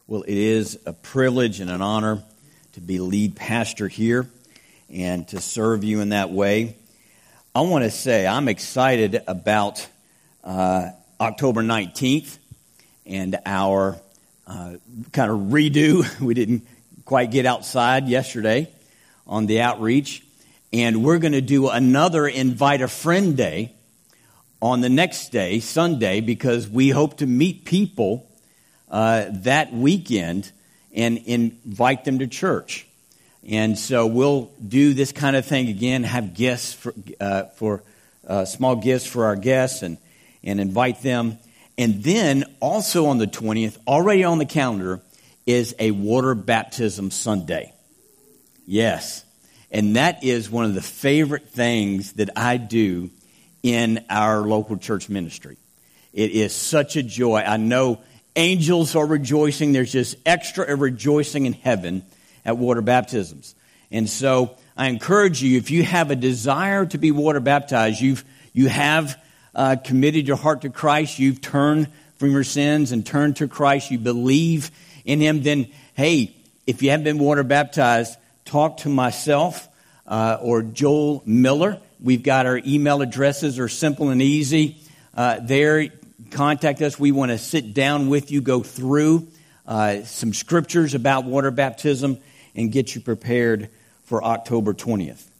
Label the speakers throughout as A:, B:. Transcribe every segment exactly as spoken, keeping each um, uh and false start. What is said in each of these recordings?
A: Well, it is a privilege and an honor to be lead pastor here and to serve you in that way. I want to say I'm excited about uh, October nineteenth and our uh, kind of redo. We didn't quite get outside yesterday on the outreach. And we're going to do another Invite a Friend Day on the next day, Sunday, because we hope to meet people uh, that weekend and invite them to church. And so we'll do this kind of thing again, have gifts for, uh, for uh, small gifts for our guests and, and invite them. And then also on the twentieth, already on the calendar, is a water baptism Sunday. Yes. And that is one of the favorite things that I do in our local church ministry. It is such a joy. I know angels are rejoicing. There's just extra rejoicing in heaven at water baptisms. And so I encourage you, if you have a desire to be water baptized, you've, you have uh, committed your heart to Christ, you've turned from your sins and turned to Christ, you believe in Him, then, hey, if you haven't been water baptized, talk to myself uh, or Joel Miller. We've got our email addresses are simple and easy. Uh, there, contact us. We want to sit down with you, go through uh, some scriptures about water baptism, and get you prepared for October twentieth.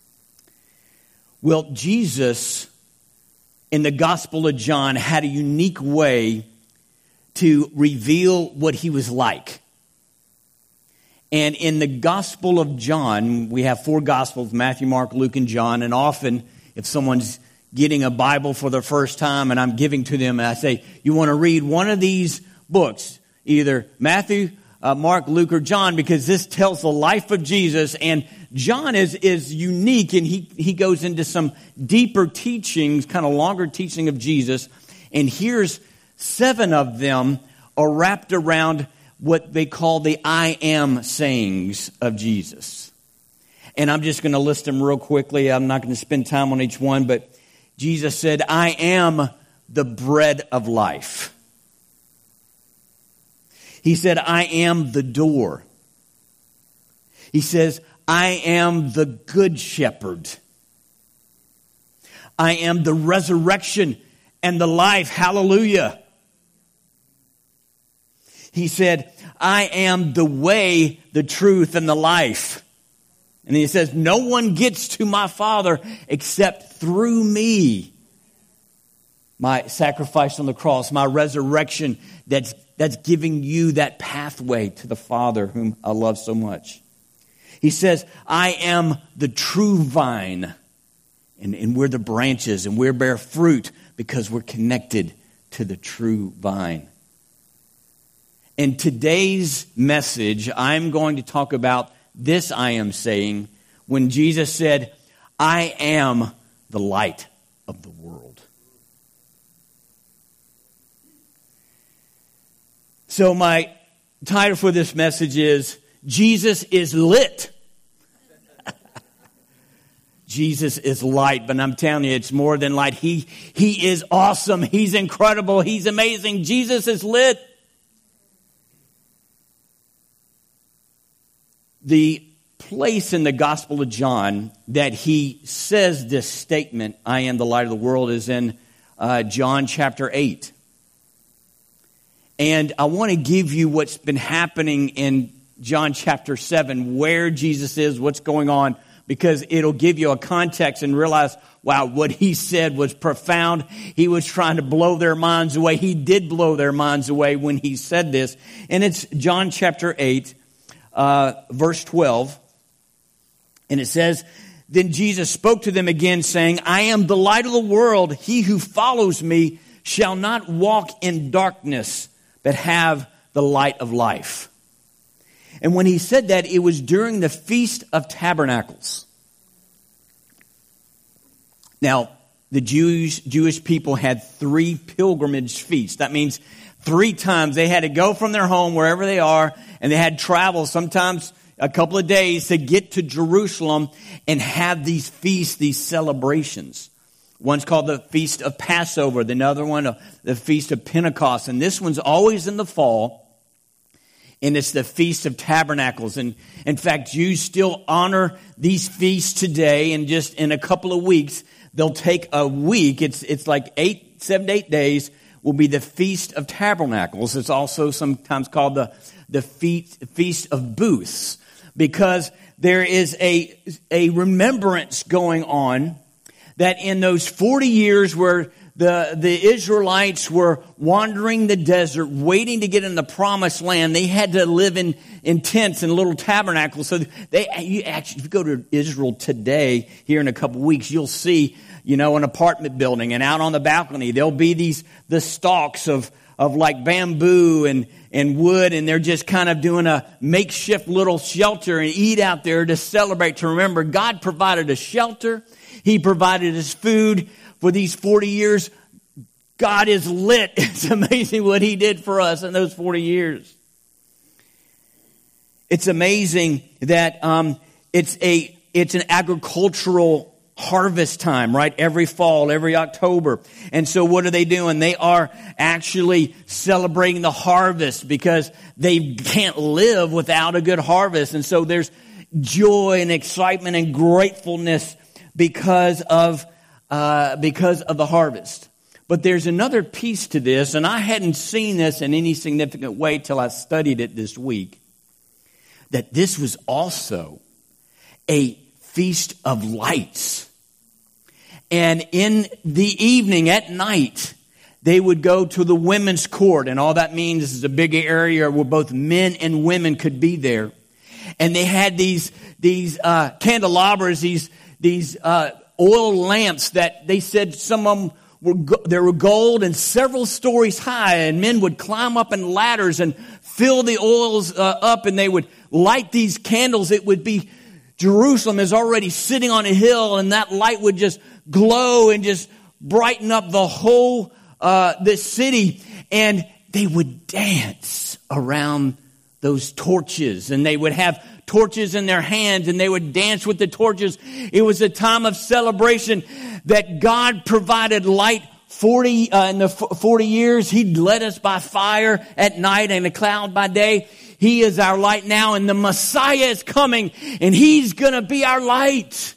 A: Well, Jesus, in the Gospel of John, had a unique way to reveal what He was like. And in the Gospel of John, we have four Gospels, Matthew, Mark, Luke, and John. And often, if someone's getting a Bible for the first time and I'm giving to them, and I say, you want to read one of these books, either Matthew, uh, Mark, Luke, or John, because this tells the life of Jesus. And John is, is unique, and he, he goes into some deeper teachings, kind of longer teaching of Jesus. And here's seven of them are wrapped around what they call the I am sayings of Jesus. And I'm just going to list them real quickly. I'm not going to spend time on each one, but Jesus said, I am the bread of life. He said, I am the door. He says, I am the good shepherd. I am the resurrection and the life. Hallelujah. He said, I am the way, the truth, and the life. And he says, no one gets to my Father except through me. My sacrifice on the cross, my resurrection, that's, that's giving you that pathway to the Father whom I love so much. He says, I am the true vine. And, and we're the branches, and we bear fruit because we're connected to the true vine. In today's message, I'm going to talk about this I am saying when Jesus said, I am the light of the world. So my title for this message is, Jesus is lit. Jesus is light, but I'm telling you, it's more than light. He, he is awesome. He's incredible. He's amazing. Jesus is lit. The place in the Gospel of John that he says this statement, I am the light of the world, is in uh, John chapter eight. And I want to give you what's been happening in John chapter seven, where Jesus is, what's going on, because it'll give you a context and realize, wow, what he said was profound. He was trying to blow their minds away. He did blow their minds away when he said this. And it's John chapter eight. Uh, verse twelve, and it says, then Jesus spoke to them again, saying, I am the light of the world. He who follows me shall not walk in darkness, but have the light of life. And when he said that, it was during the Feast of Tabernacles. Now, the Jews, Jewish people had three pilgrimage feasts. That means three times they had to go from their home, wherever they are, and they had travel sometimes a couple of days to get to Jerusalem and have these feasts, these celebrations. One's called the Feast of Passover, the other one, the Feast of Pentecost. And this one's always in the fall. And it's the Feast of Tabernacles. And in fact, Jews still honor these feasts today. And just in a couple of weeks, they'll take a week. It's it's like eight, seven to eight days will be the Feast of Tabernacles. It's also sometimes called the, the Feast, Feast of Booths, because there is a, a remembrance going on that in those forty years where The, the Israelites were wandering the desert, waiting to get in the promised land. They had to live in, in tents and little tabernacles. So they, you actually, if you go to Israel today, here in a couple of weeks, you'll see, you know, an apartment building, and out on the balcony, there'll be these, the stalks of, of like bamboo and, and wood, and they're just kind of doing a makeshift little shelter and eat out there to celebrate, to remember God provided a shelter. He provided us food. For these forty years, God is lit. It's amazing what He did for us in those forty years. It's amazing that um, it's a it's an agricultural harvest time, right? Every fall, every October. And so what are they doing? They are actually celebrating the harvest because they can't live without a good harvest. And so there's joy and excitement and gratefulness because of Uh, because of the harvest. But there's another piece to this, and I hadn't seen this in any significant way till I studied it this week, that this was also a feast of lights. And in the evening, at night, they would go to the women's court, and all that means is a big area where both men and women could be there. And they had these, these uh, candelabras, these, these uh oil lamps that they said some of them were, there were gold and several stories high, and men would climb up in ladders and fill the oils uh, up, and they would light these candles. It would be, Jerusalem is already sitting on a hill, and that light would just glow and just brighten up the whole, uh, this city. And they would dance around those torches, and they would have torches in their hands, and they would dance with the torches. It was a time of celebration that God provided light forty uh, in the forty years. He led us by fire at night and a cloud by day. He is our light now, and the Messiah is coming, and He's going to be our light.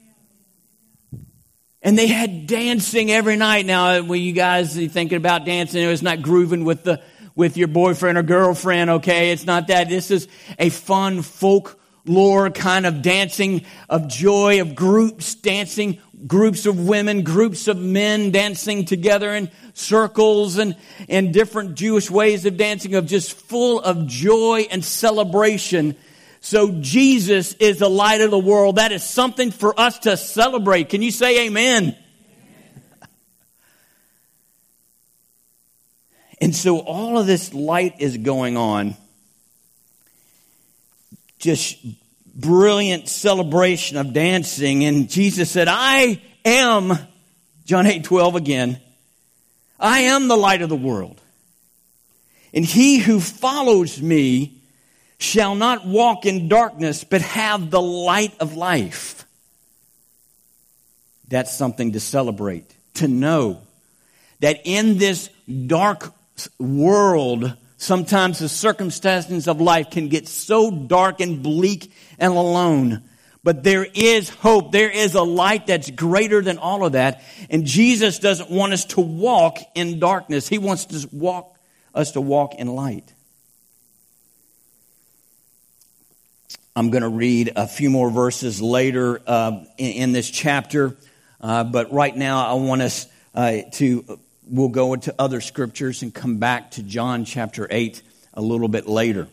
A: And they had dancing every night. Now, when you guys are thinking about dancing, it was not grooving with the with your boyfriend or girlfriend, okay? It's not that. This is a fun folklore kind of dancing of joy, of groups dancing, groups of women, groups of men dancing together in circles and, and different Jewish ways of dancing, of just full of joy and celebration. So Jesus is the light of the world. That is something for us to celebrate. Can you say amen? And so all of this light is going on. Just brilliant celebration of dancing. And Jesus said, I am, John eight twelve again, I am the light of the world. And he who follows me shall not walk in darkness, but have the light of life. That's something to celebrate. To know that in this dark world, sometimes the circumstances of life can get so dark and bleak and alone. But there is hope. There is a light that's greater than all of that. And Jesus doesn't want us to walk in darkness. He wants to walk us to walk in light. I'm going to read a few more verses later uh, in, in this chapter. Uh, but right now I want us uh, to... We'll go into other scriptures and come back to John chapter eight a little bit later.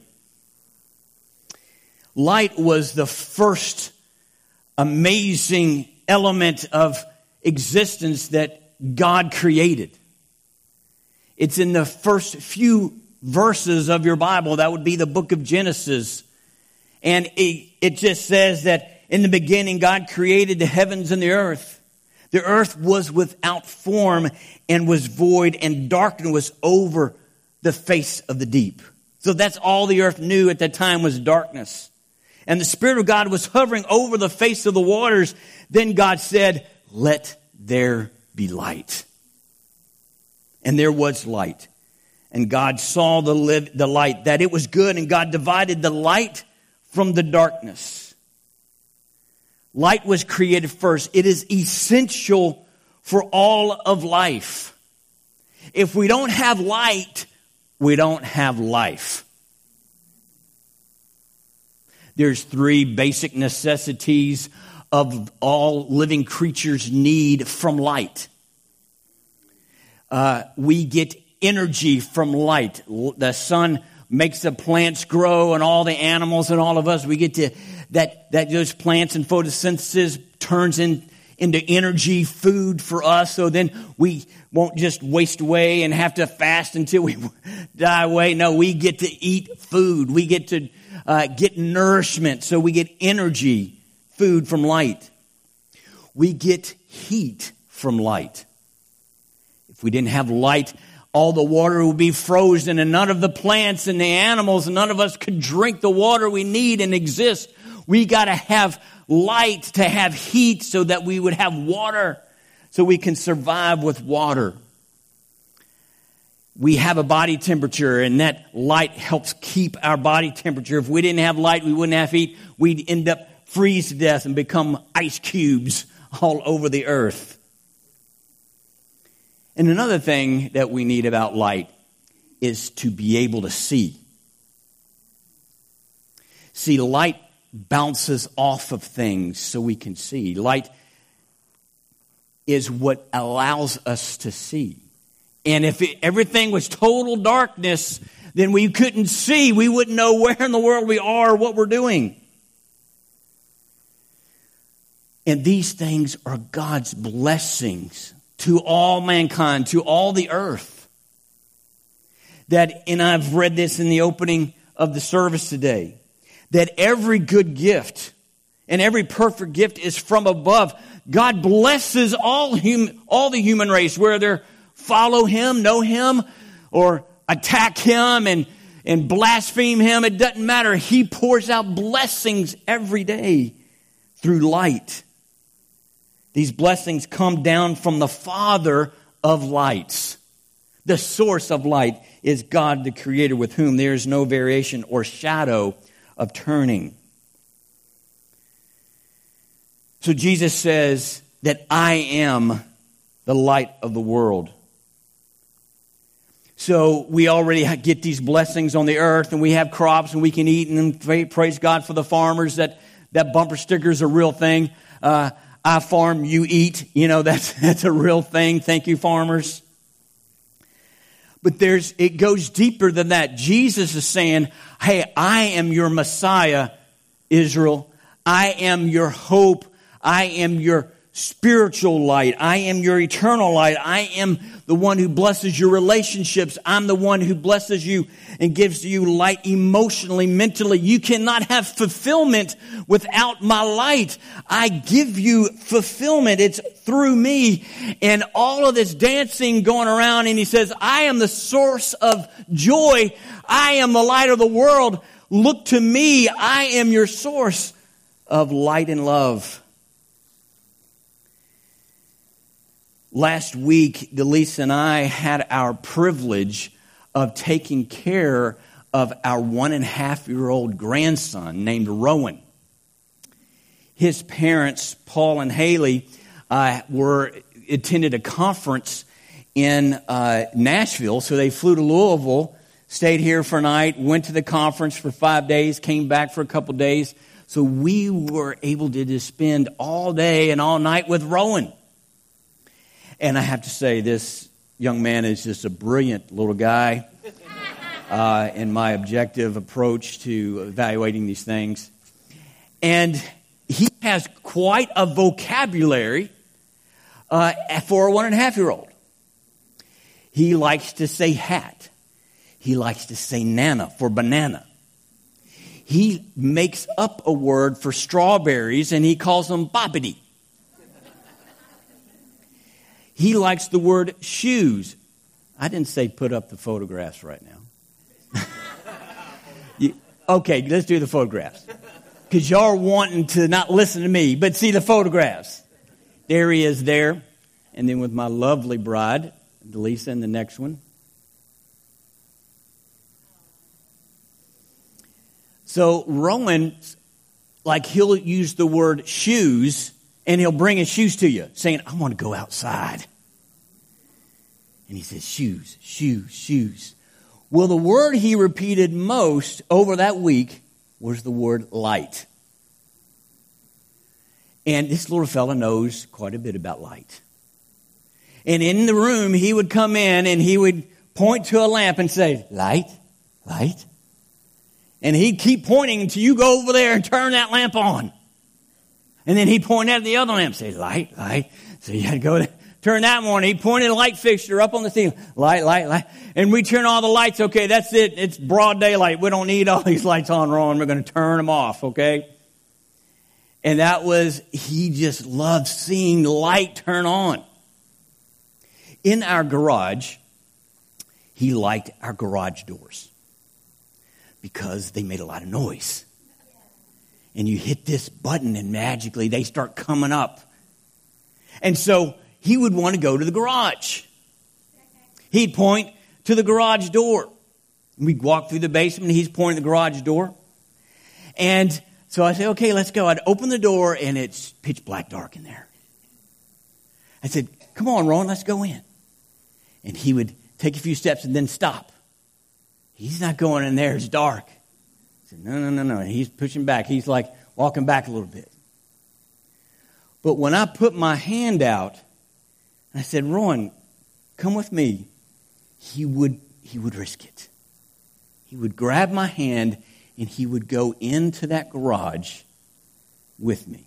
A: Light was the first amazing element of existence that God created. It's in the first few verses of your Bible. That would be the book of Genesis. And it, it just says that in the beginning God created the heavens and the earth. The earth was without form and was void, and darkness was over the face of the deep. So that's all the earth knew at that time was darkness. And the Spirit of God was hovering over the face of the waters. Then God said, let there be light. And there was light. And God saw the, live, the light, that it was good, and God divided the light from the darkness. Light was created first. It is essential for all of life. If we don't have light, we don't have life. There's three basic necessities of all living creatures need from light. Uh, we get energy from light. The sun makes the plants grow, and all the animals and all of us, we get to, that, that those plants and photosynthesis turns in, into energy, food for us. So then we won't just waste away and have to fast until we die away. No, we get to eat food. We get to uh, get nourishment. So we get energy, food from light. We get heat from light. If we didn't have light, all the water would be frozen, and none of the plants and the animals, and none of us could drink the water we need and exist. We got to have light to have heat so that we would have water, so we can survive with water. We have a body temperature, and that light helps keep our body temperature. If we didn't have light, we wouldn't have heat. We'd end up freeze to death and become ice cubes all over the earth. And another thing that we need about light is to be able to see. See, light bounces off of things so we can see. Light is what allows us to see. And if it, everything was total darkness, then we couldn't see. We wouldn't know where in the world we are or what we're doing. And these things are God's blessings to all mankind, to all the earth. That, and I've read this in the opening of the service today, that every good gift and every perfect gift is from above. God blesses all hum, all the human race, whether follow Him, know Him, or attack Him and, and blaspheme Him. It doesn't matter. He pours out blessings every day through light. These blessings come down from the Father of lights. The source of light is God, the Creator, with whom there is no variation or shadow of turning. So Jesus says that I am the light of the world. So we already get these blessings on the earth, and we have crops, and we can eat, and praise God for the farmers. That, that bumper sticker is a real thing. Uh, I farm, you eat. You know, that's, that's a real thing. Thank you, farmers. But there's, it goes deeper than that. Jesus is saying, hey, I am your Messiah, Israel. I am your hope. I am your spiritual light. I am your eternal light. I am the one who blesses your relationships. I'm the one who blesses you and gives you light emotionally, mentally. You cannot have fulfillment without my light. I give you fulfillment. It's through me. And all of this dancing going around, and he says, I am the source of joy. I am the light of the world. Look to me. I am your source of light and love. Last week, Delisa and I had our privilege of taking care of our one and a half year old grandson named Rowan. His parents, Paul and Haley, uh, were attended a conference in uh, Nashville, so they flew to Louisville, stayed here for a night, went to the conference for five days, came back for a couple days. So we were able to just spend all day and all night with Rowan. And I have to say, this young man is just a brilliant little guy uh, in my objective approach to evaluating these things. And he has quite a vocabulary uh, for a one and a half year old. He likes to say hat. He likes to say nana for banana. He makes up a word for strawberries, and he calls them boppity. He likes the word shoes. I didn't say put up the photographs right now. you, okay, let's do the photographs. Because y'all are wanting to not listen to me, but see the photographs. There he is there. And then with my lovely bride, Delisa, in the next one. So Rowan, like he'll use the word shoes, and he'll bring his shoes to you, saying, I want to go outside. And he says, shoes, shoes, shoes. Well, the word he repeated most over that week was the word light. And this little fella knows quite a bit about light. And in the room, he would come in and he would point to a lamp and say, light, light. And he'd keep pointing until you go over there and turn that lamp on. And then he'd point at the other lamp and say, light, light. So you had to go there, turn that one. He pointed a light fixture up on the ceiling. Light, light, light. And we turn all the lights. Okay, that's it. It's broad daylight. We don't need all these lights on, Ron. We're going to turn them off, okay? And that was, he just loved seeing light turn on. In our garage, he liked our garage doors because they made a lot of noise. And you hit this button and magically they start coming up. And so he would want to go to the garage. He'd point to the garage door. We'd walk through the basement and he's pointing at the garage door. And so I said, okay, let's go. I'd open the door and it's pitch black dark in there. I said, come on, Ron, let's go in. And he would take a few steps and then stop. He's not going in there. It's dark. I said, no, no, no, no. And he's pushing back. He's like walking back a little bit. But when I put my hand out, I said, Ron, come with me. He would, he would risk it. He would grab my hand and he would go into that garage with me.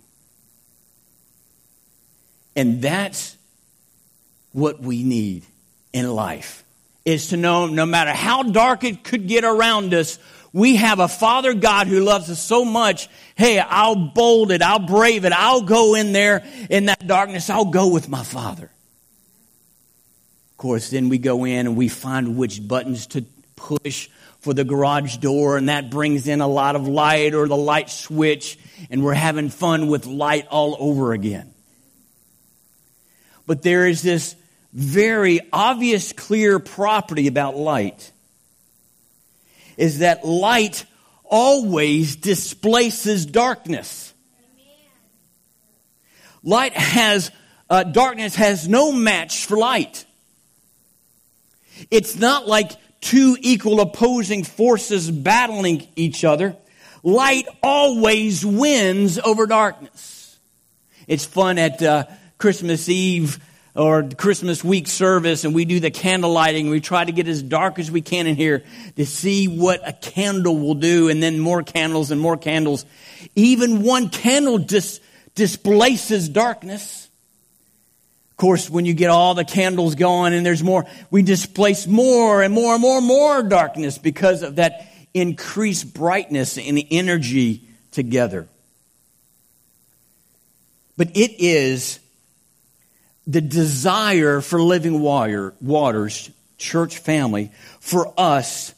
A: And that's what we need in life, is to know no matter how dark it could get around us, we have a Father God who loves us so much. Hey, I'll bold it. I'll brave it. I'll go in there in that darkness. I'll go with my Father. Of course, then we go in and we find which buttons to push for the garage door, and that brings in a lot of light, or the light switch, and we're having fun with light all over again. But there is this very obvious, clear property about light, is that light always displaces darkness. Light has, uh, darkness has no match for light. It's not like two equal opposing forces battling each other. Light always wins over darkness. It's fun at uh, Christmas Eve or Christmas week service, and we do the candle lighting. We try to get as dark as we can in here to see what a candle will do, and then more candles and more candles. Even one candle dis- displaces darkness. Of course, when you get all the candles going and there's more, we displace more and more and more and more darkness because of that increased brightness and energy together. But it is the desire for Living Water, Waters, church family, for us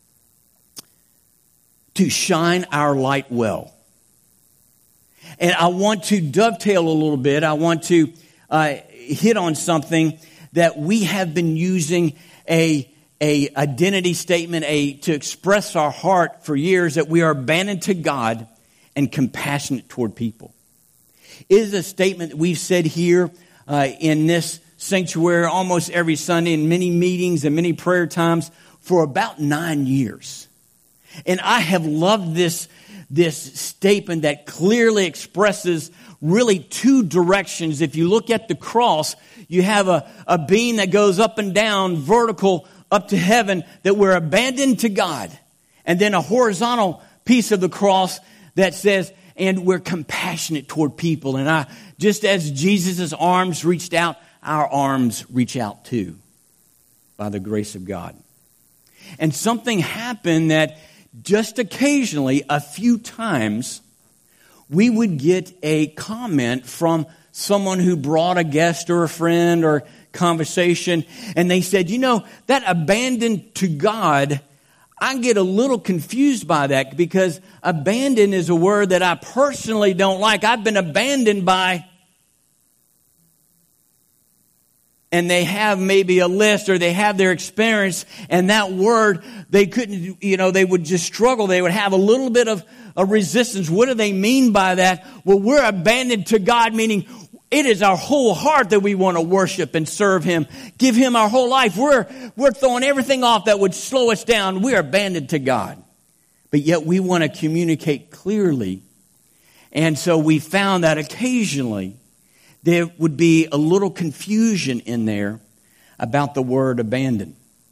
A: to shine our light well. And I want to dovetail a little bit. I want to uh, hit on something that we have been using a, a identity statement a to express our heart for years, that we are abandoned to God and compassionate toward people. It is a statement that we've said here uh, in this sanctuary almost every Sunday, in many meetings and many prayer times for about nine years. And I have loved this, this statement that clearly expresses really two directions. If you look at the cross, you have a, a beam that goes up and down, vertical up to heaven, that we're abandoned to God. And then a horizontal piece of the cross that says, and we're compassionate toward people. And I, just as Jesus' arms reached out, our arms reach out too, by the grace of God. And something happened that just occasionally, a few times, we would get a comment from someone who brought a guest or a friend or conversation, and they said, you know, that abandoned to God, I get a little confused by that, because abandon is a word that I personally don't like. I've been abandoned by. and they have maybe a list or they have their experience, and that word, they couldn't, you know, they would just struggle. They would have a little bit of a resistance. What do they mean by that? Well, we're abandoned to God, meaning it is our whole heart that we want to worship and serve Him. Give Him our whole life. We're, we're throwing everything off that would slow us down. We're abandoned to God. But yet we want to communicate clearly. And so we found that occasionally there would be a little confusion in there about the word abandon.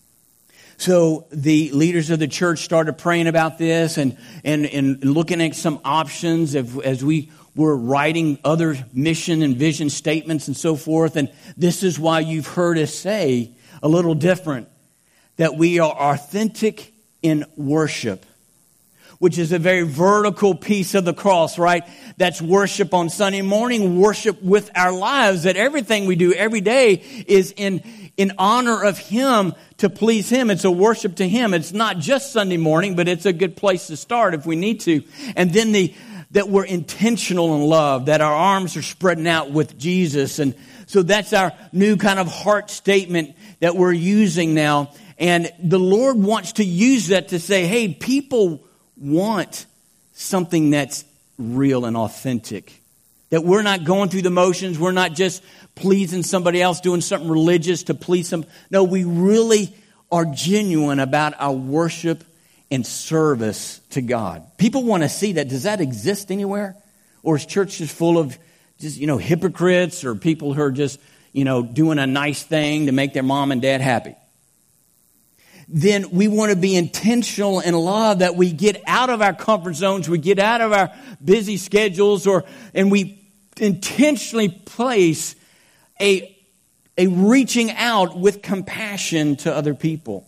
A: So the leaders of the church started praying about this and, and, and looking at some options as, as we were writing other mission and vision statements and so forth. And this is why you've heard us say a little different, that we are authentic in worship, which is a very vertical piece of the cross, right? That's worship on Sunday morning, worship with our lives, that everything we do every day is in, in honor of Him, to please Him. It's a worship to Him. It's not just Sunday morning, but it's a good place to start if we need to. And then the, that we're intentional in love, that our arms are spreading out with Jesus. And so that's our new kind of heart statement that we're using now. And the Lord wants to use that to say, hey, people want something that's real and authentic. That we're not going through the motions. We're not just pleasing somebody else, doing something religious to please them. No, we really are genuine about our worship and service to God. People want to see that. Does that exist anywhere? Or is church just full of just, you know, hypocrites or people who are just, you know, doing a nice thing to make their mom and dad happy? Then we want to be intentional in love, that we get out of our comfort zones, we get out of our busy schedules, or and we intentionally place a, a reaching out with compassion to other people.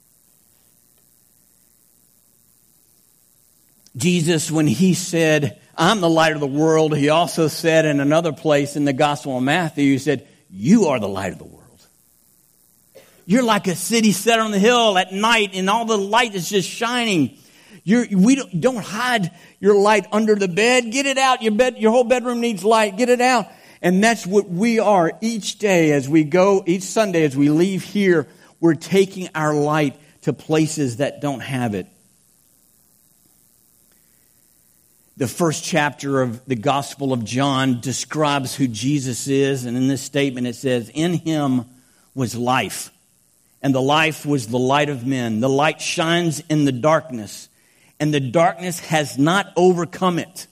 A: Jesus, when He said, I'm the light of the world, He also said in another place in the Gospel of Matthew, He said, you are the light of the world. You're like a city set on the hill at night, and all the light is just shining. You're, we don't, don't hide your light under the bed. Get it out. Your bed, your whole bedroom needs light. Get it out. And that's what we are each day as we go, each Sunday as we leave here. We're taking our light to places that don't have it. The first chapter of the Gospel of John describes who Jesus is. And in this statement it says, in Him was life. And the life was the light of men. The light shines in the darkness, and the darkness has not overcome it.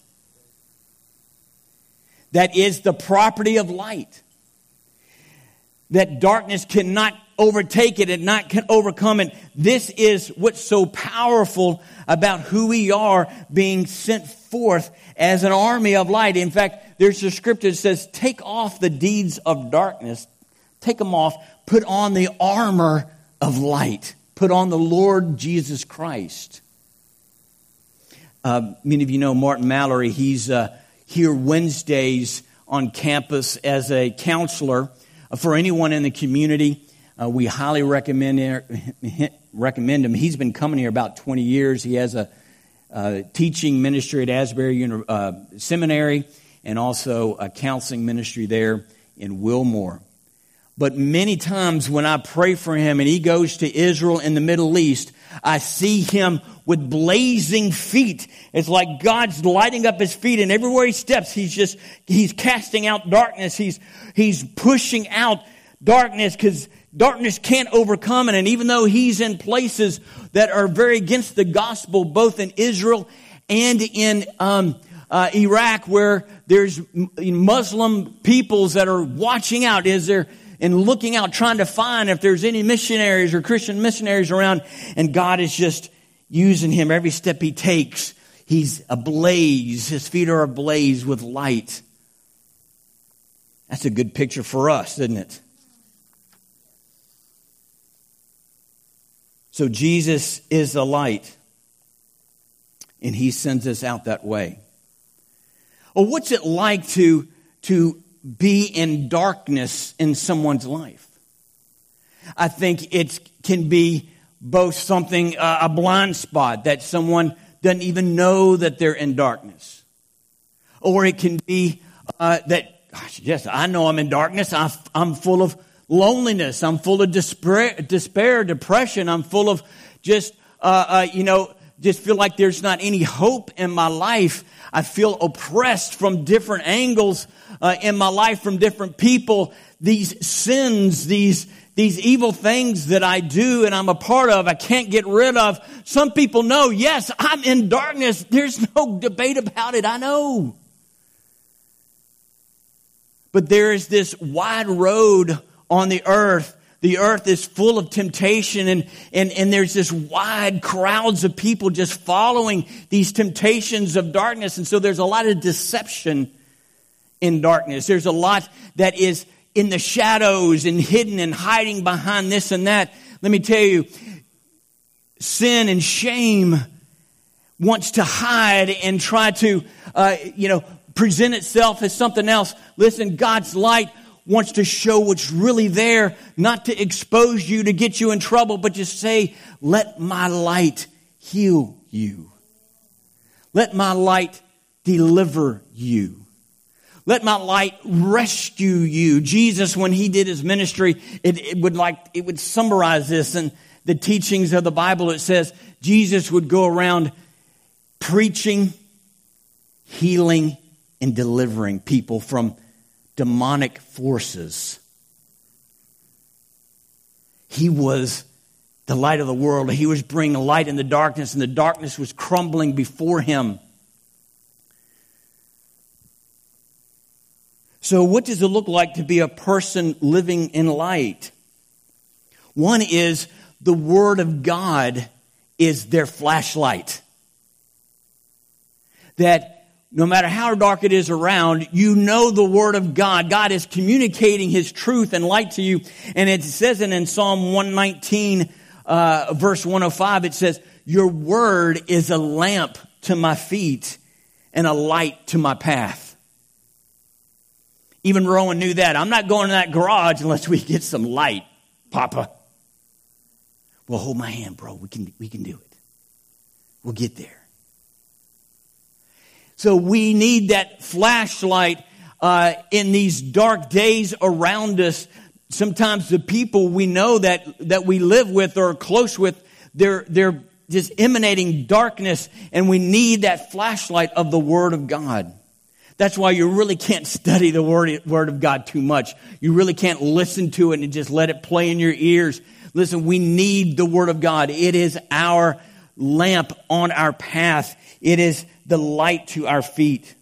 A: That is the property of light. That darkness cannot overtake it and not can overcome it. This is what's so powerful about who we are, being sent forth as an army of light. In fact, there's a scripture that says, take off the deeds of darkness. Take them off. Put on the armor of light. Put on the Lord Jesus Christ. Uh, many of you know Martin Mallory. He's uh, here Wednesdays on campus as a counselor. Uh, for anyone in the community, uh, we highly recommend, recommend him. He's been coming here about twenty years. He has a uh, teaching ministry at Asbury Uni- uh, Seminary and also a counseling ministry there in Wilmore. But many times when I pray for him and he goes to Israel and the Middle East, I see him with blazing feet. It's like God's lighting up his feet, and everywhere he steps, he's just, he's casting out darkness. He's, he's pushing out darkness because darkness can't overcome it. And even though he's in places that are very against the gospel, both in Israel and in um, uh, Iraq, where there's Muslim peoples that are watching out, is there and looking out, trying to find if there's any missionaries or Christian missionaries around. And God is just using him every step he takes. He's ablaze. His feet are ablaze with light. That's a good picture for us, isn't it? So Jesus is the light, and he sends us out that way. Well, what's it like to, to be in darkness in someone's life? I think it can be both something, uh, a blind spot that someone doesn't even know that they're in darkness. Or it can be uh, that, gosh, yes, I know I'm in darkness. I'm, I'm full of loneliness. I'm full of despair, despair depression. I'm full of just, uh, uh, you know, just feel like there's not any hope in my life. I feel oppressed from different angles uh, in my life, from different people. These sins, these these evil things that I do and I'm a part of, I can't get rid of. Some people know, yes, I'm in darkness. There's no debate about it. I know. But there is this wide road on the earth. The earth is full of temptation, and, and, and there's this wide crowds of people just following these temptations of darkness. And so there's a lot of deception in darkness. There's a lot that is in the shadows and hidden and hiding behind this and that. Let me tell you, sin and shame wants to hide and try to, uh, you know, present itself as something else. Listen, God's light wants to show what's really there, not to expose you, to get you in trouble, but just say, let my light heal you. Let my light deliver you. Let my light rescue you. Jesus, when he did his ministry, it, it would like it would summarize this in the teachings of the Bible. It says Jesus would go around preaching, healing, and delivering people from demonic forces. He was the light of the world. He was bringing light in the darkness, and the darkness was crumbling before him. So what does it look like to be a person living in light? One is the Word of God is their flashlight. That no matter how dark it is around, you know the Word of God. God is communicating His truth and light to you. And it says it in Psalm one nineteen, uh, verse one oh five, it says, your Word is a lamp to my feet and a light to my path. Even Rowan knew that. I'm not going to that garage unless we get some light, Papa. Well, hold my hand, bro. We can, we can do it. We'll get there. So we need that flashlight uh, in these dark days around us. Sometimes the people we know that, that we live with or are close with, they're, they're just emanating darkness, and we need that flashlight of the Word of God. That's why you really can't study the word, word of God too much. You really can't listen to it and just let it play in your ears. Listen, we need the Word of God. It is our lamp on our path. It is the light to our feet.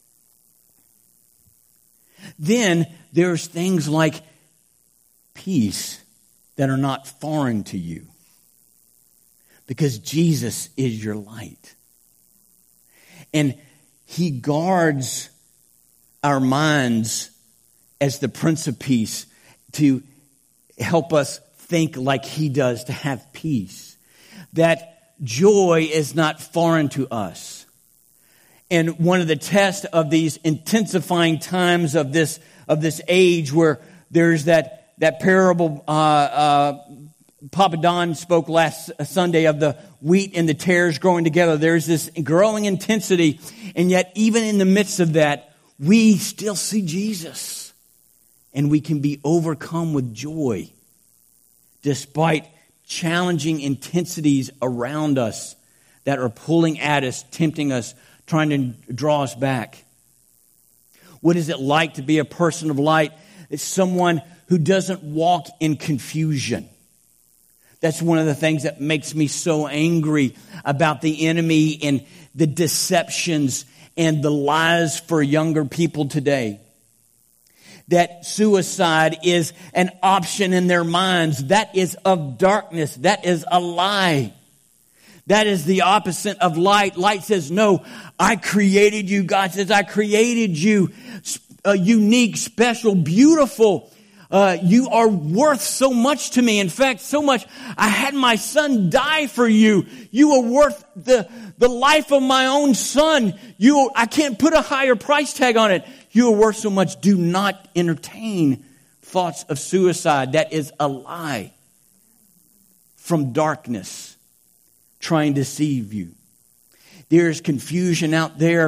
A: Then there's things like peace that are not foreign to you, because Jesus is your light. And He guards our minds as the Prince of Peace to help us think like He does, to have peace. That joy is not foreign to us. And one of the tests of these intensifying times of this of this age, where there's that that parable, uh, uh, Papa Don spoke last Sunday of the wheat and the tares growing together. There's this growing intensity, and yet even in the midst of that, we still see Jesus, and we can be overcome with joy despite challenging intensities around us that are pulling at us, tempting us, trying to draw us back. What is it like to be a person of light? It's someone who doesn't walk in confusion. That's one of the things that makes me so angry about the enemy and the deceptions and the lies for younger people today. That suicide is an option in their minds. That is of darkness. That is a lie. That is the opposite of light. Light says, no, I created you. God says, I created you. A unique, special, beautiful. Uh, you are worth so much to me. In fact, so much, I had my son die for you. You are worth the, the life of my own son. You, I can't put a higher price tag on it. You are worth so much. Do not entertain thoughts of suicide. That is a lie from darkness trying to deceive you. There is confusion out there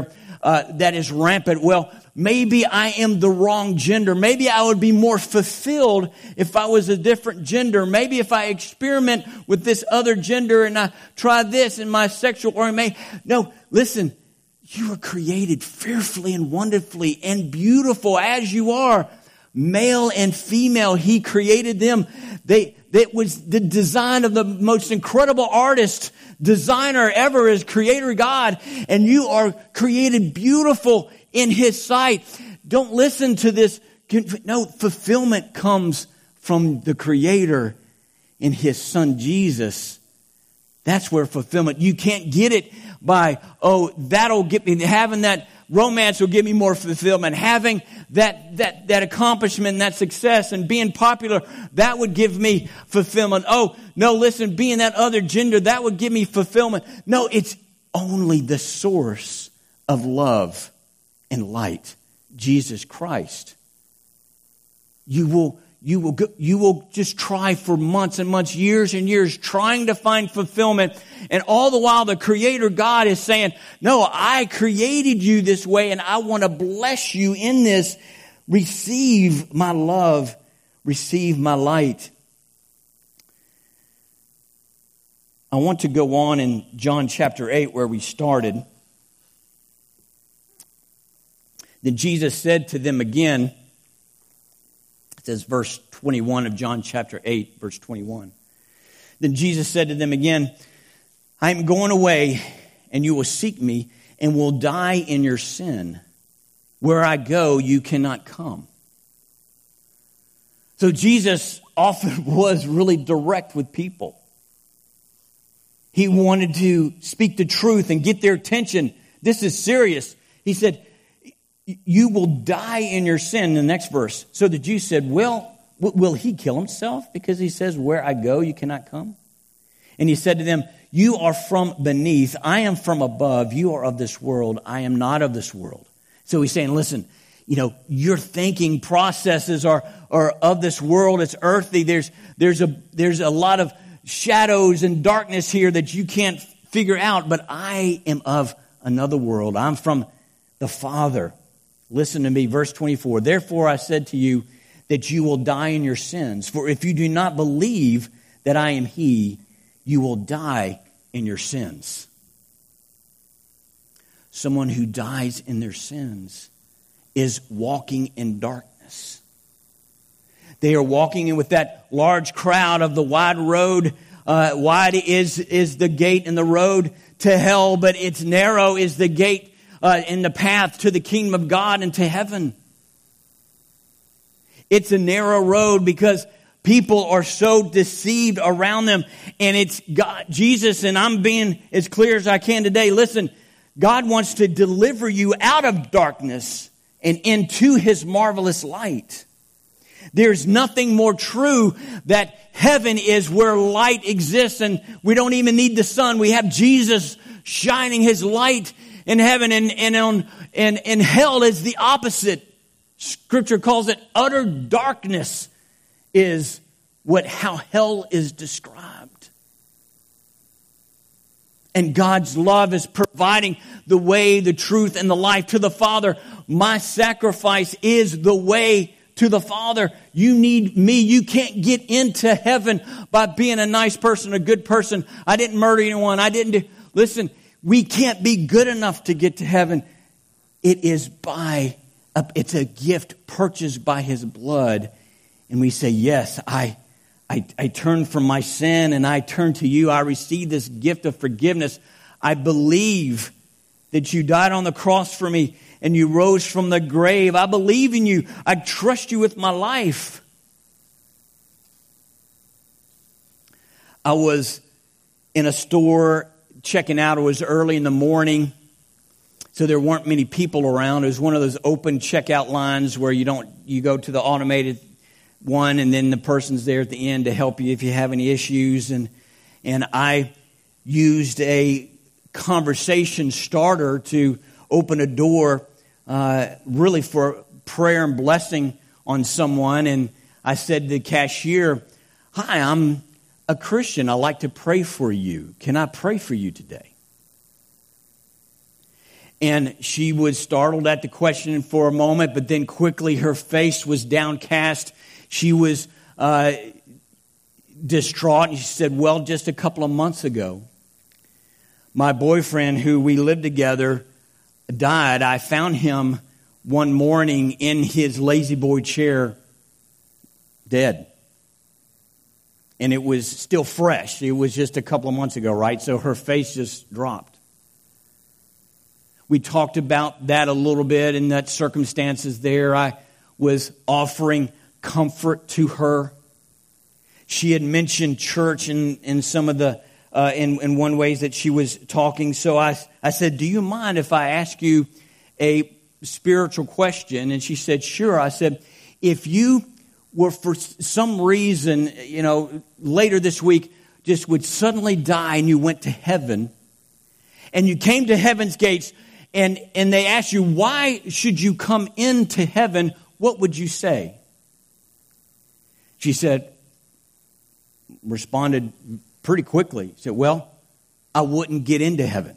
A: uh, that is rampant. Well, maybe I am the wrong gender. Maybe I would be more fulfilled if I was a different gender. Maybe if I experiment with this other gender and I try this in my sexual orientation. No, listen, you were created fearfully and wonderfully and beautiful as you are. Male and female, He created them. They, that was the design of the most incredible artist, designer ever, is Creator God. And you are created beautiful in His sight. Don't listen to this. No, fulfillment comes from the Creator in His Son Jesus. That's where fulfillment. You can't get it by, oh, that'll get me, having that romance will give me more fulfillment. Having that, that, that accomplishment and that success and being popular, that would give me fulfillment. Oh, no, listen, being that other gender, that would give me fulfillment. No, it's only the source of love and light, Jesus Christ. You will You will go, you will just try for months and months, years and years, trying to find fulfillment. And all the while, the Creator God is saying, no, I created you this way, and I want to bless you in this. Receive my love. Receive my light. I want to go on in John chapter eight, where we started. Then Jesus said to them again, it says verse twenty-one of John chapter eight, verse twenty-one. Then Jesus said to them again, I am going away, and you will seek me, and will die in your sin. Where I go, you cannot come. So Jesus often was really direct with people. He wanted to speak the truth and get their attention. This is serious. He said, you will die in your sin, the next verse. So the Jews said, well, will he kill himself? Because he says, where I go, you cannot come. And he said to them, you are from beneath. I am from above. You are of this world. I am not of this world. So he's saying, listen, you know, your thinking processes are, are of this world. It's earthly. There's, there's a, there's a lot of shadows and darkness here that you can't figure out. But I am of another world. I'm from the Father. Listen to me, verse twenty-four. Therefore I said to you that you will die in your sins. For if you do not believe that I am He, you will die in your sins. Someone who dies in their sins is walking in darkness. They are walking in with that large crowd of the wide road. Uh, wide is, is the gate and the road to hell, but it's narrow is the gate Uh, in the path to the kingdom of God and to heaven. It's a narrow road because people are so deceived around them. And it's God, Jesus, and I'm being as clear as I can today. Listen, God wants to deliver you out of darkness and into His marvelous light. There's nothing more true that heaven is where light exists, and we don't even need the sun. We have Jesus shining His light in heaven, and, and on and, and hell is the opposite. Scripture calls it utter darkness is what how hell is described. And God's love is providing the way, the truth, and the life to the Father. My sacrifice is the way to the Father. You need me. You can't get into heaven by being a nice person, a good person. I didn't murder anyone. I didn't do... Listen, we can't be good enough to get to heaven. It is by, a, it's a gift purchased by His blood. And we say, yes, I, I, I turn from my sin and I turn to you. I receive this gift of forgiveness. I believe that you died on the cross for me and you rose from the grave. I believe in you. I trust you with my life. I was in a store checking out. It was early in the morning, so there weren't many people around. It was one of those open checkout lines where you don't you go to the automated one, and then the person's there at the end to help you if you have any issues. And and I used a conversation starter to open a door, uh, really for prayer and blessing on someone. And I said to the cashier, "Hi, I'm a Christian. I'd like to pray for you. Can I pray for you today?" And she was startled at the question for a moment, but then quickly her face was downcast. She was uh, distraught. And she said, well, just a couple of months ago, my boyfriend, who we lived together, died. I found him one morning in his lazy boy chair, dead. And it was still fresh. It was just a couple of months ago, right? So her face just dropped. We talked about that a little bit and that circumstances there. I was offering comfort to her. She had mentioned church in, in some of the, uh, in, in one ways that she was talking. So I, I said, do you mind if I ask you a spiritual question? And she said, sure. I said, if you were for some reason, you know, later this week, just would suddenly die and you went to heaven and you came to heaven's gates and, and they asked you, why should you come into heaven? What would you say? She said, responded pretty quickly. She said, well, I wouldn't get into heaven.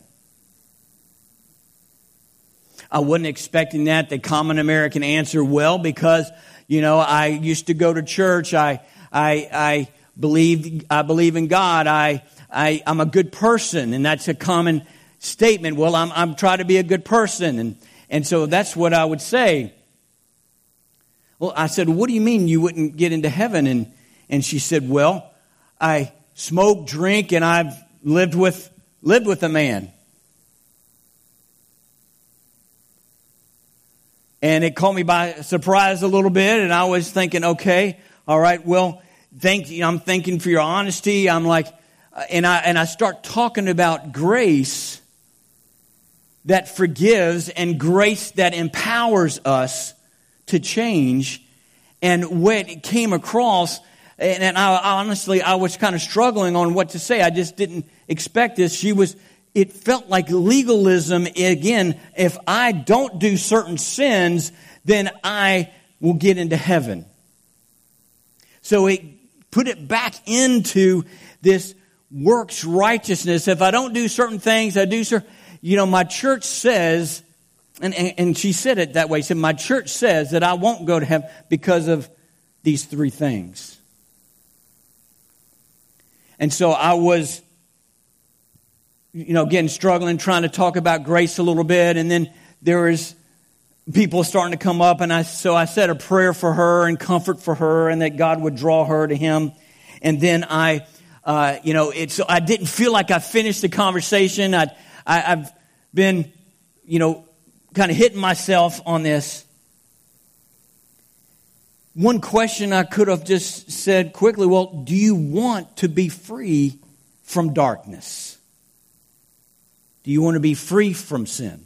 A: I wasn't expecting that. The common American answer, well, because, you know, I used to go to church. I, I, I believe, I believe in God. I, I, I'm a good person. And that's a common statement. Well, I'm, I'm trying to be a good person. And, and so that's what I would say. Well, I said, what do you mean you wouldn't get into heaven? And, and she said, well, I smoke, drink, and I've lived with, lived with a man. And it caught me by surprise a little bit. And I was thinking, okay, all right, well, thank you. I'm thanking for your honesty. I'm like, and I, and I start talking about grace that forgives and grace that empowers us to change. And when it came across, and, and I honestly, I was kind of struggling on what to say. I just didn't expect this. She was, it felt like legalism. Again, if I don't do certain sins, then I will get into heaven. So it put it back into this works righteousness. If I don't do certain things, I do certain, you know, my church says, and, and, and she said it that way. She said, my church says that I won't go to heaven because of these three things. And so I was, you know, again, struggling, trying to talk about grace a little bit. And then there was people starting to come up. And I, so I said a prayer for her and comfort for her and that God would draw her to Him. And then I, uh, you know, it's, I didn't feel like I finished the conversation. I, I, I've been, you know, kind of hitting myself on this. One question I could have just said quickly, well, do you want to be free from darkness? Do you want to be free from sin?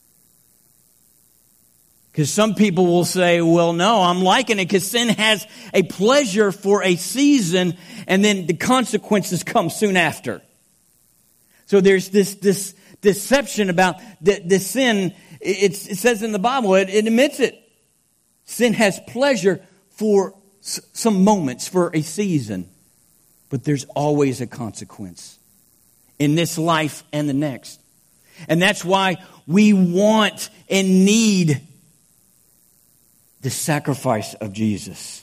A: Because some people will say, well, no, I'm liking it because sin has a pleasure for a season and then the consequences come soon after. So there's this this deception about the, the sin. It's, it says in the Bible, it, it admits it. Sin has pleasure for s- some moments, for a season. But there's always a consequence in this life and the next. And that's why we want and need the sacrifice of Jesus.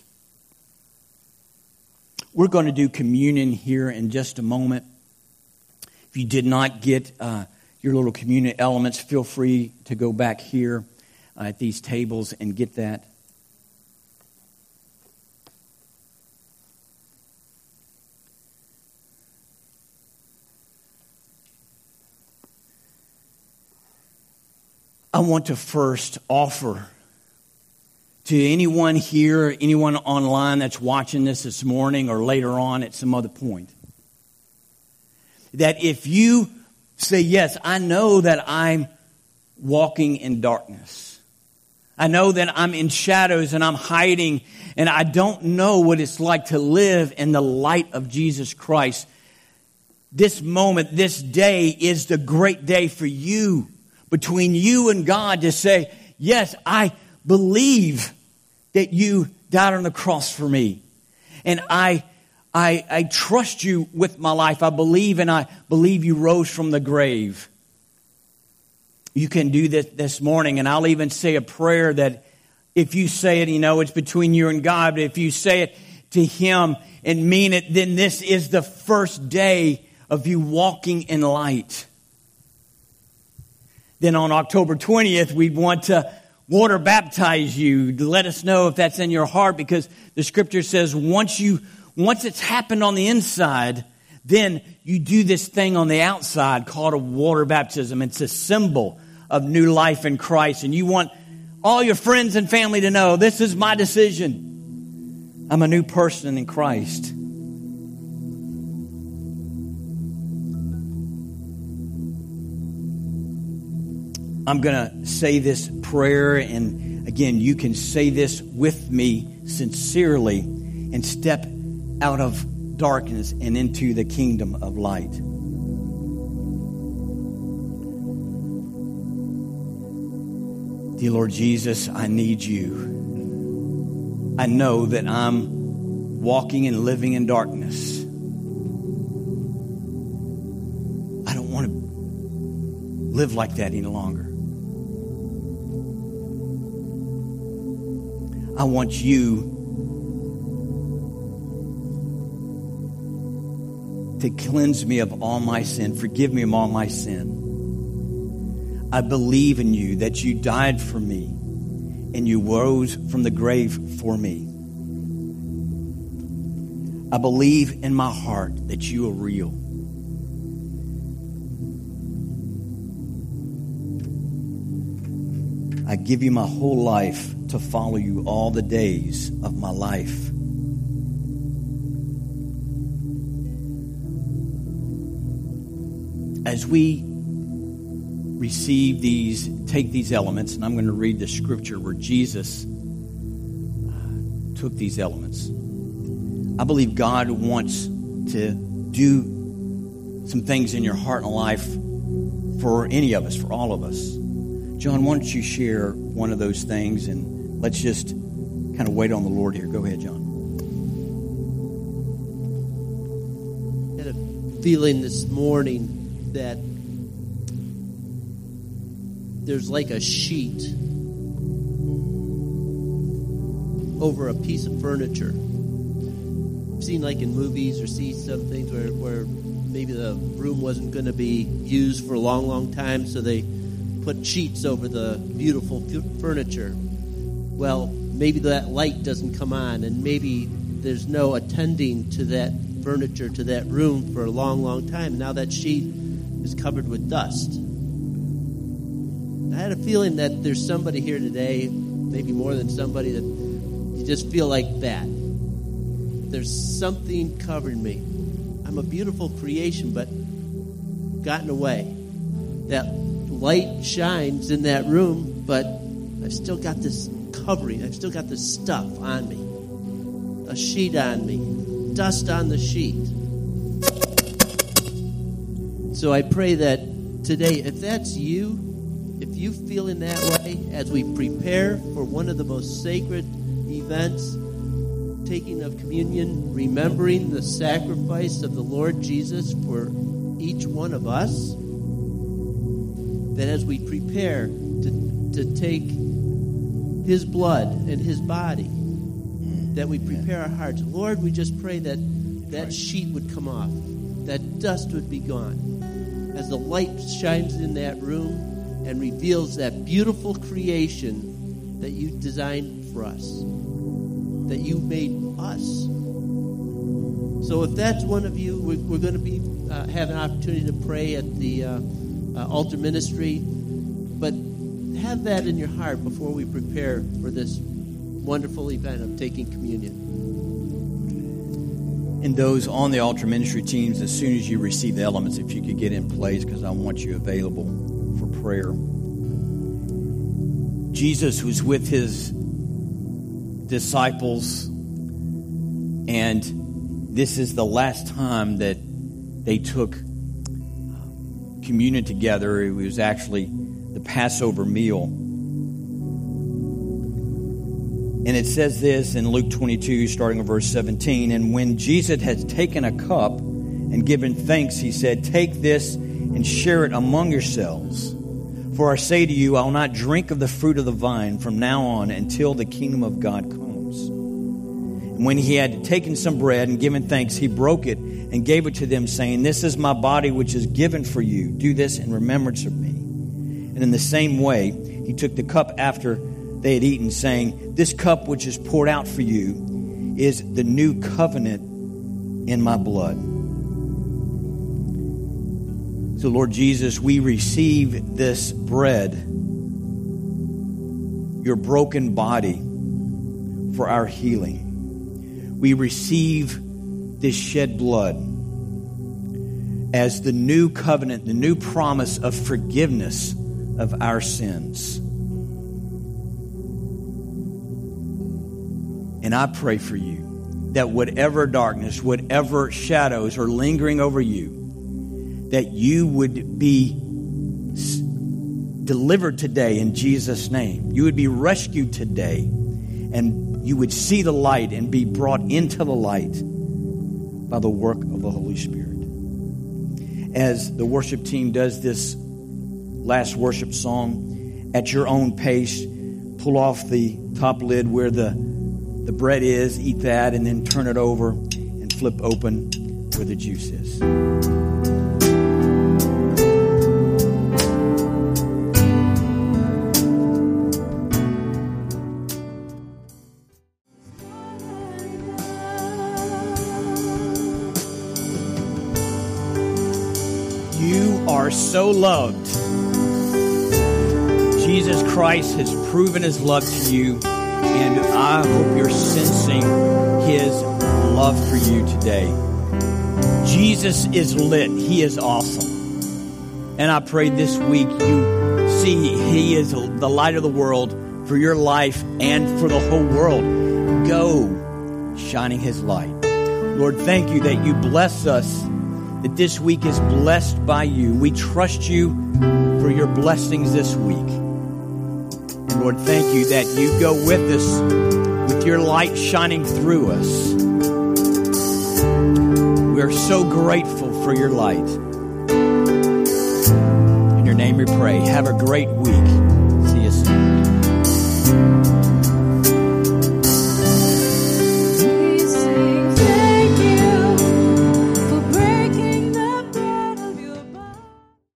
A: We're going to do communion here in just a moment. If you did not get uh, your little communion elements, feel free to go back here uh, at these tables and get that. I want to first offer to anyone here, anyone online that's watching this this morning or later on at some other point, that if you say, yes, I know that I'm walking in darkness. I know that I'm in shadows and I'm hiding and I don't know what it's like to live in the light of Jesus Christ. This moment, this day is the great day for you, between you and God, to say, yes, I believe that you died on the cross for me. And I, I, I trust you with my life. I believe and I believe you rose from the grave. you can do this this morning. And I'll even say a prayer that if you say it, you know, it's between you and God. But if you say it to Him and mean it, then this is the first day of you walking in light. Then on October twentieth, we want to water baptize you. Let us know if that's in your heart, because the Scripture says once you once it's happened on the inside, then you do this thing on the outside called a water baptism. It's a symbol of new life in Christ. And you want all your friends and family to know, this is my decision. I'm a new person in Christ. I'm going to say this prayer, and again, you can say this with me sincerely and step out of darkness and into the kingdom of light. Dear Lord Jesus, I need you. I know that I'm walking and living in darkness. I don't want to live like that any longer. I want you to cleanse me of all my sin. Forgive me of all my sin. I believe in you, that you died for me and you rose from the grave for me. I believe in my heart that you are real. I give you my whole life to follow you all the days of my life. As we receive these, take these elements, and I'm going to read the scripture where Jesus uh, took these elements. I believe God wants to do some things in your heart and life for any of us, for all of us. John, why don't you share one of those things, and let's just kind of wait on the Lord here. Go ahead, John.
B: I had a feeling this morning that there's like a sheet over a piece of furniture. I've seen like in movies or see some things where, where maybe the room wasn't going to be used for a long, long time, so they put sheets over the beautiful furniture. Well, maybe that light doesn't come on, and maybe there's no attending to that furniture, to that room for a long, long time. Now that sheet is covered with dust. I had a feeling that there's somebody here today, maybe more than somebody, that you just feel like that. There's something covering me. I'm a beautiful creation, but gotten away. That light shines in that room, but I've still got this covering. I've still got this stuff on me. A sheet on me. Dust on the sheet. So I pray that today, if that's you, if you feel in that way, as we prepare for one of the most sacred events, taking of communion, remembering the sacrifice of the Lord Jesus for each one of us, that as we prepare to, to take His blood and His body, that we prepare our hearts. Lord, we just pray that that sheet would come off, that dust would be gone, as the light shines in that room and reveals that beautiful creation that you designed for us, that you made us. So if that's one of you, we're, we're going to be uh, have an opportunity to pray at the uh, uh, altar ministry, but have that in your heart before we prepare for this wonderful event of taking communion.
A: And those on the altar ministry teams, as soon as you receive the elements, if you could get in place, because I want you available for prayer. Jesus was with his disciples, and this is the last time that they took communion together. It was actually the Passover meal. And it says this in Luke twenty-two, starting in verse seventeen, and when Jesus had taken a cup and given thanks, he said, "Take this and share it among yourselves. For I say to you, I will not drink of the fruit of the vine from now on until the kingdom of God comes. And when he had taken some bread and given thanks, he broke it and gave it to them, saying, This is my body which is given for you. Do this in remembrance of me. And in the same way, he took the cup after they had eaten, saying, This cup which is poured out for you is the new covenant in my blood. So, Lord Jesus, we receive this bread, your broken body, for our healing. We receive this shed blood as the new covenant, the new promise of forgiveness of our sins. And I pray for you that whatever darkness, whatever shadows are lingering over you, that you would be delivered today in Jesus' name. You would be rescued today, and you would see the light and be brought into the light by the work of the Holy Spirit. As the worship team does this last worship song, at your own pace, pull off the top lid where the The bread is, eat that, and then turn it over and flip open where the juice is. You are so loved. Jesus Christ has proven his love to you. And I hope you're sensing his love for you today. Jesus is lit. He is awesome. And I pray this week you see he is the light of the world for your life and for the whole world. Go shining his light. Lord, thank you that you bless us, that this week is blessed by you. We trust you for your blessings this week. Lord, thank you that you go with us, with your light shining through us. We are so grateful for your light. In your name we pray. Have a great week.